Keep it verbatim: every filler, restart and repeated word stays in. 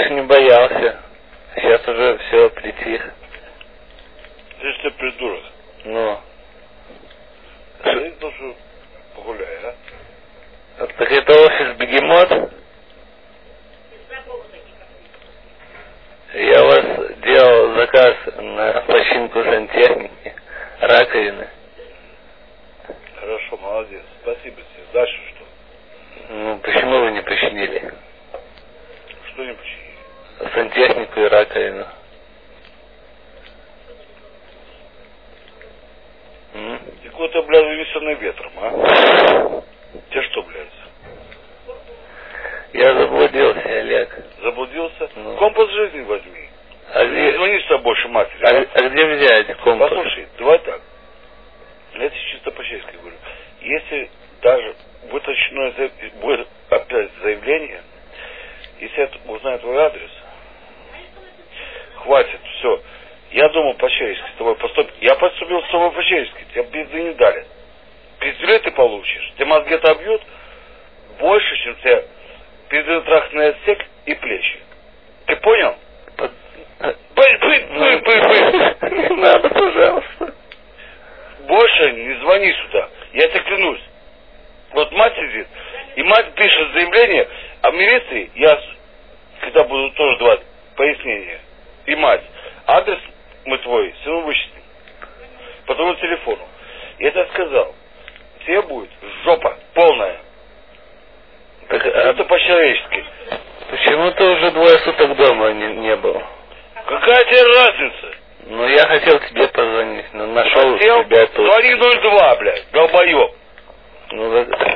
раньше не боялся. Сейчас уже все притих. Ты что, придурок? Ну. Ты тоже погуляй, а? Так это офис Бегемот? Я у вас делал заказ на починку сантехники, раковины. Хорошо, молодец. Спасибо тебе. Дальше что? Ну, почему вы не починили? Что не починили? Сантехнику и раковину. М? Ты какой-то, блядь, вывесенный ветром, а? Тебе что, блядь? Я заблудился, Олег. Заблудился? Ну. Компас жизни возьми. А Не где, звони сюда больше матери. а, а? а где взять компас? Послушай, давай так. Я тебе чисто по-честски говорю. Если даже будет очередное заяв- будет опять заявление, если это узнает твой адрес, хватит, все. Я думал по-человечески с тобой поступить. Я поступил с тобой по-человечески. Тебе пизды не дали. Пиздюлей ты получишь. Тебе мозги отобьют больше, чем тебе пизды трахный отсек и плечи. Ты понял? Пы, пы, пы, пы, пы. Не надо, пожалуйста. Больше не звони сюда. Я тебе клянусь. Вот мать сидит, и мать пишет заявление, а в милиции я, когда буду тоже давать пояснение, и мать, адрес мы твой все равно вычислим. По твоему телефону. Я тебе сказал, тебе будет жопа полная. Так, Это а по-человечески. почему ты уже двое суток дома не, не был? Какая тебе разница? Ну, я хотел тебе позвонить, но нашел Хотел? тебя тут. Звони ноль два, блядь, долбоёб. Ну, как-